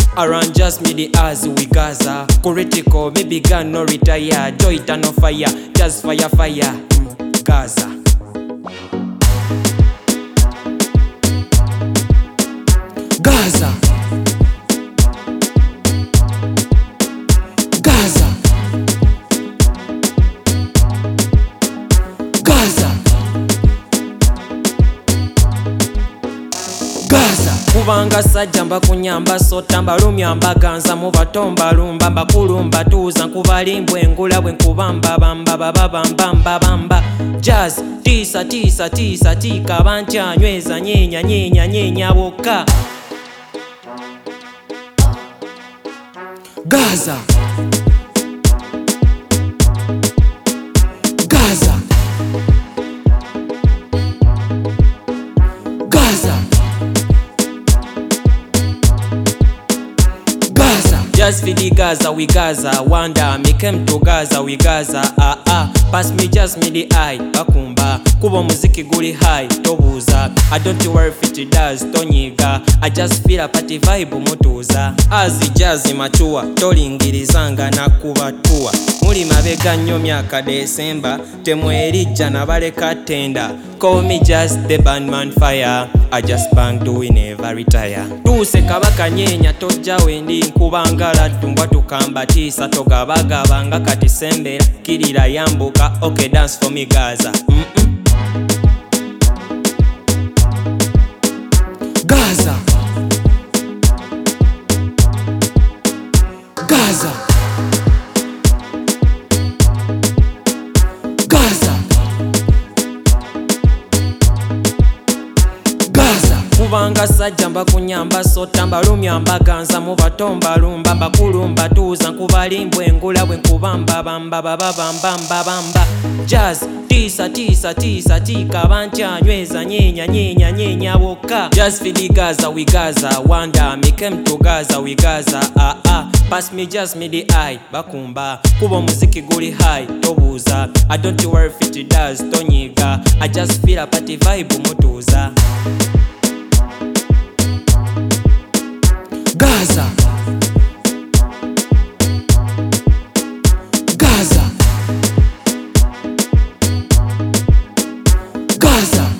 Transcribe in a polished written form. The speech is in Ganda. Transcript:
Around just me the as we Gaza. Critical, maybe gun no retire. Joy turn no fire, just fire fire. Gaza. Gaza. Gaza. Gaza. Gaza. Kubanga sajja mbakunyamba sota mbalumya mbaganza mu batomba lumba mbakulumba tuuza nkubalimbwa engula bwe nkubamba bamba bamba bamba jazz tisa tisa tisa tika bancanyweza nyenya nyenya nyenya bokka Gaza. Gaza. Gaza. Just for the Gaza, we Gaza. Wanda, me came to Gaza, we Gaza. Pass me just me the eye, bakumba. Kubo muziki guli high, tobuza. I don't worry if it does, tonyiga. I just feel a party vibe mutuza. Azi jazz matua, tolingirizanga na kubatua. Muli mabega nnyo myaka December, temwerijja na baleka tenda. Call me just the bandman fire. I just bang doing never retire. Tuse kabaka nyenya tojja wendi nkubangala tumbwa tukamba tisa togabagabanga kati sembera kirira yambuka. Okay, dance for me Gaza. Gaza. Gaza. Gaza. Gaza. Kubanga sajja mbakunyamba sota mbalumya mbaganza mu batomba lumba mbakulumba tuuza nkubalimbwa engula bwe nkubamba bamba bamba bamba jazz tisa tisa tisa tika bancanyweza nyenya nyenya nyenya bokka. Just for the Gaza, we Gaza. Wanda, me came to Gaza, we Gaza. Pass me just me the eye, bakumba. Kubo muziki guli high, tobuza. I don't worry if it does, tonyiga. I just feel a party vibe mutuza. Gaza. Gaza. Gaza.